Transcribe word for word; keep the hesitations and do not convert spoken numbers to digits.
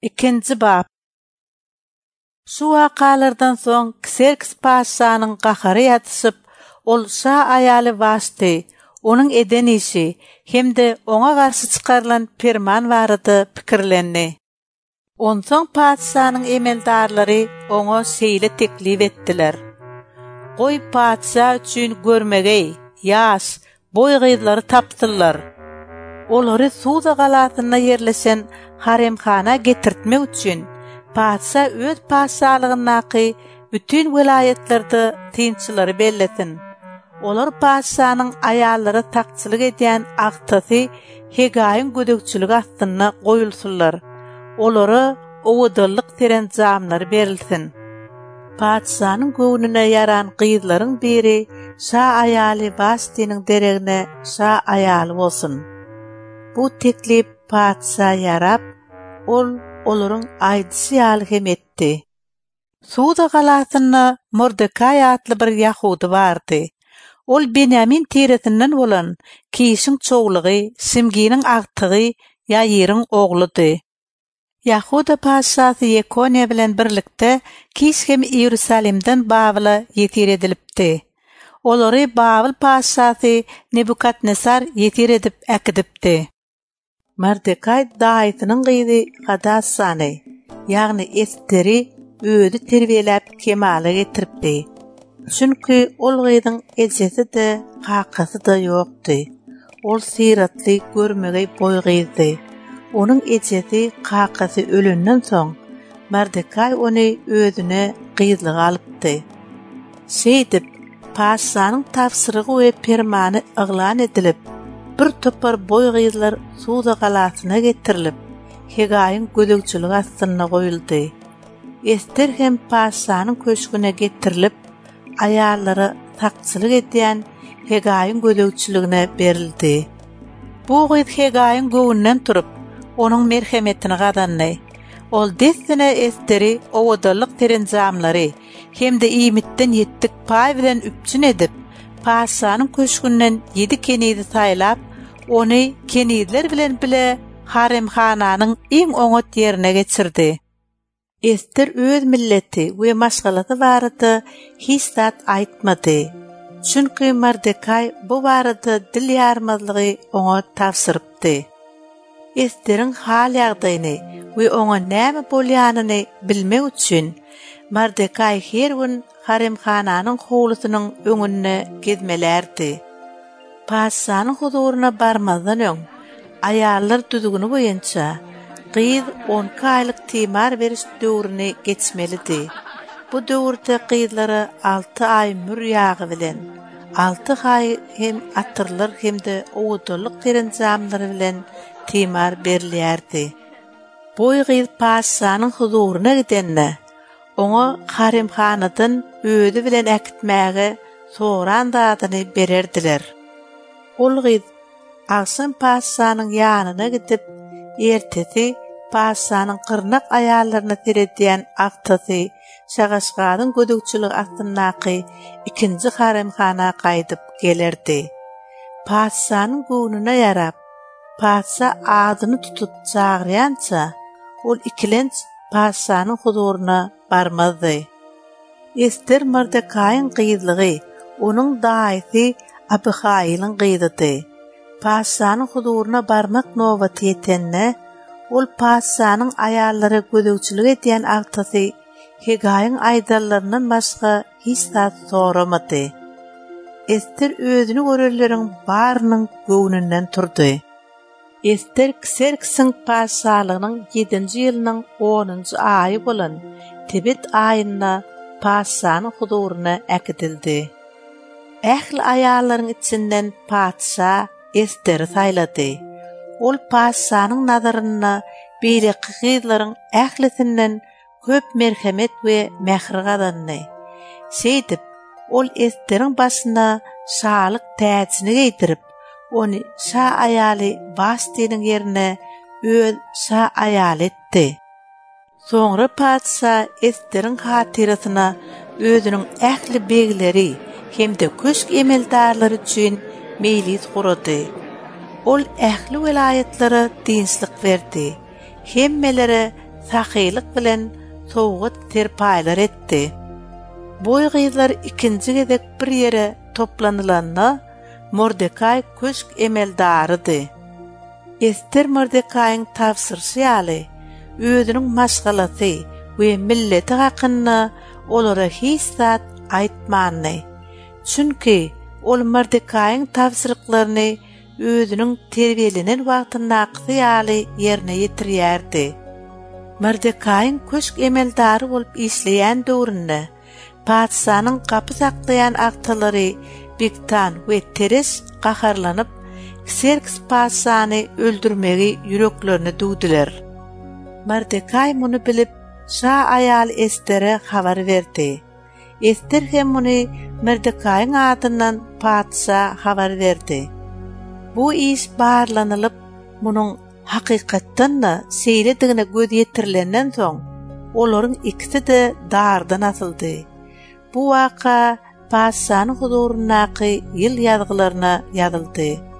İkinci bab. Şu wakalardan soň Kserks paşanyň gahary ýatyşyp, ol şa aýaly başdy, onuň eden işi hemde oňa garşy çykarlan ferman barady pikirlenni. Onsoň paşanyň emeldarlary oňa şeýle teklip etdiler. Goý paşa üçin görmegey, ýaş, boý gyzlary tapdylar. Olary Suda galatyna ýerleşen haremhana getirtmek üçin paşa öz paşalygynaky bütün welaýetlerde tynçylary belletin. Olar paşanyň aýallary takçylyk edýän agtasy Hegaýyň gödekçiligi astyna goýulsunlar. Olary owudallyk terenjamlary berilsin. Paşanyň göwnüne yaran gyzlaryň biri şa aýaly Vastynyň deregine şa aýaly bolsun. Bu teklip paşa yarap, ol olaryň aýdysy ýaly hem etdi. Suda galatyna Mordekay atly bir ýahudy bardy. Ol Benyamin teretinden bolan Kişiň çoğlugy, Simginiň agtygy Ýaýyryň ogludy. Yahuda paşasy Yekonya bilen birlikde Kiş hem Ýerusalimden Babila ýetir edilipdi. Olary Babil paşasy Nebukadnesar ýetir edip äkidipdi. Mordekay daýatynyň gyzy Hadassany, ýagny Esteri özi terbiýelep kemale getiripdi. Çünki ol gyzyň ejesi de, kakasy da ýokdy. Ol siratly görmegey boý gyzdy. Onuň ejesi, kakasy ölenden soň Mordekay ony özüne gyzlyga alypdy. Şeýdip, paşanyň tapsyrygy we fermany yglan edilip, bir topar boý gyzlar Suda galatyna getirilip, Hegaýyň gödekçiligi astyna goýuldy. Ester hem paşanyň köşküne getirilip, aýallary takçylyk edýän Hegaýyň gödekçiligine berildi. Bu gyz Hegaýyň göwünden turup, onuň merhemetini gadandy. Ol desine Esteri owudallyk terenjamlary hemde iýmitden ýetdik paý bilen üpçün edip, paşanyň köşkünden ýedi kenidi saýlap, ony kenidler bilen bile haremhananyň iň oňat ýerine geçirdi. Ester öz milleti we maşgalaty barada hiç zat aýtmady. Çünki Mordekay bu barada dil ýarmazlygy oňa tapsyrypdy. Esteriň hal ýagdaýyny we oňa näme bolýanyny bilmek üçin Mordekay her gün haremhananyň howlusynyň öňünde gezmelerdi. Paşanyň huzuruna barmazdan öň aýallar düzgüni boýunça gyz on aýlyk timar beriş döwrüni geçmelidi. Bu döwürde gyzlary alty aý mür ýagy bilen, alty aý hem atyrlar hemde owudallyk terenjamlary bilen timar berilýärdi. Boý gyz paşanyň huzuruna gidende, oňa haremhanadan özi bilen äkitmäge soran dadyny bererdiler. Ol gyz aksam paşanyň ýanyna gidip, ertesi paşanyň gyrnak aýallaryna teredýän agtasy Şagaşgadyň gödekçiligi astynaky ikinji haremhana gaýdyp gelerdi. Paşanyň göwnüne ýarap, paşa adyny tutup çagyrýança, ol ikilenç paşanyň huzuruna barmazdy. Ester Mordekaýyň gyzlygy, onuň daýysy Abihaýylyň gyzydy. Paşanyň huzuruna barmak nowaty ýetende, ol paşanyň aýallary gödekçilik edýän agtasy Hegaýyň aýdallaryndan başga hiç zat soramady. Ester özüni göreleriň barynyň göwnünden turdy. Ester Kserksiň paşalygynyň ýedinji ýylynyň onunji aýy bolan Tebet aýyna paşanyň huzuruna äkidildi. Ähli aýallaryň içinden paşa Esteri saýlady. Ol paşanyň nazaryna beýleki gyzlaryň ählisinden köp merhemet we mähir gadandy. Şeýdip, ol Esteriň başyna şalyk täçini geýtirip, ony şa aýaly Vastynyň ýerine öz şa aýal etdi. Soňra paşa Esteriň hatirasyna özüniň ähli begleri hemde köşk emeldarlary üçin mejlis kurady. Ol ähli welaýatlary dinslik berdi. Hemmeleri sahylyk bilen sowgat terpaýlar etdi. Bu gyzlar ikinji gezek bir ýere toplanylanda Mordekay köşk emeldarydy. Ester Mordekaýyň tafsirçy ýaly özüniň maşgalasy we milleti hakynda olara hiç zat aýtmandy. Çünki ol Mordekaýyň tafsirliklaryny özüniň terbiyelenen wagtyndaky ýaly ýerine ýetirýärdi. Mordekaýyň köşk emeldary bolup işleýän döwründe padşanyň kapy saklayan agtalary Bigtan we Teres gaharlanyp Xerxes padşany öldürmegi yüreklerini duýdylar. Mordekay muny bilip şa aýal Estere habar berdi. Ester hem muny Mordekaýyň adyndan padşa habar berdi. Bu iş barlanylyp munyň hakykatdan-da seýredigine göz ýetirilenden soň olaryň ikisi de dardan atyldy. Bu waka padşanyň huzurundaky ýyl ýazgylaryna ýazyldy.